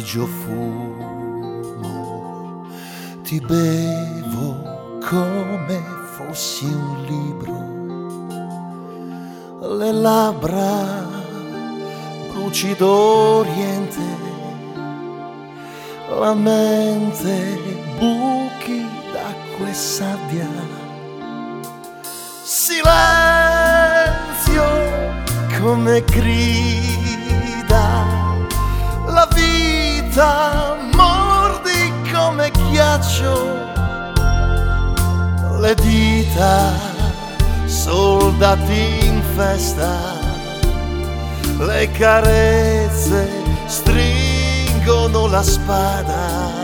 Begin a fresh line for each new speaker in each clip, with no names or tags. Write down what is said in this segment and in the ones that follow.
grigio fumo, ti bevo come fossi un libro, le labbra bruci d'Oriente, la mente buchi d'acqua e sabbia, silenzio come grida, la vita mordi come ghiaccio, le dita soldati in festa, le carezze stringono la spada.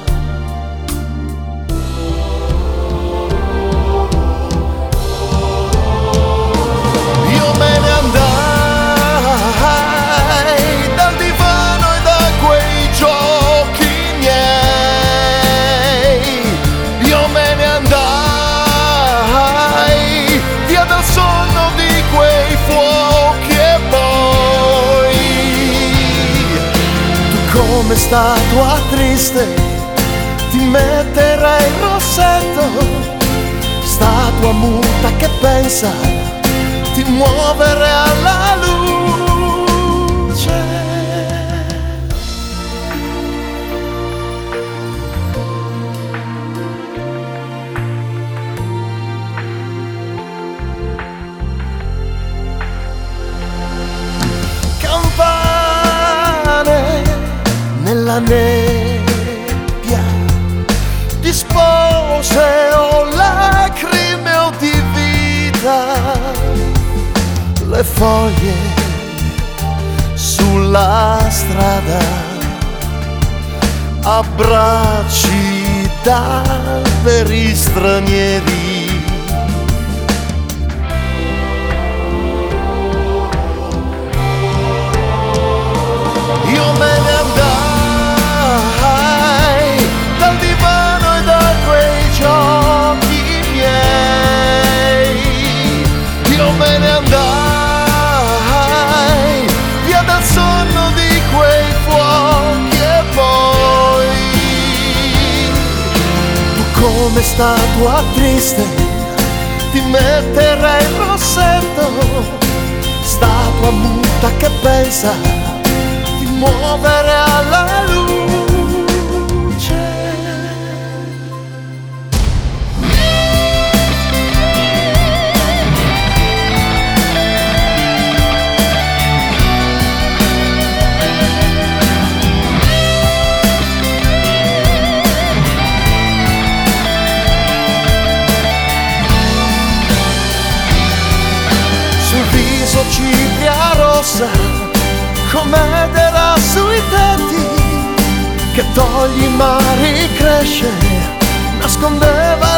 Io me ne andai dal divano e da quei giochi miei, io me ne andai via dal sonno di quei fuochi e poi tu come statua triste ti metterai il rossetto, statua muta che pensa di muovere alla luce. Campane nella nebbia, di spose o lacrime o di vita, le foglie sulla strada, abbracci d'alberi stranieri. Io me ne andai dal divano e da quei giochi miei, io me ne andai via dal sonno di quei fuochi e poi tu come statua triste ti metterai il rossetto, statua muta che pensa di muovere alla luce. Cipria rossa come era sui tetti, che togli i mari cresce, nascondeva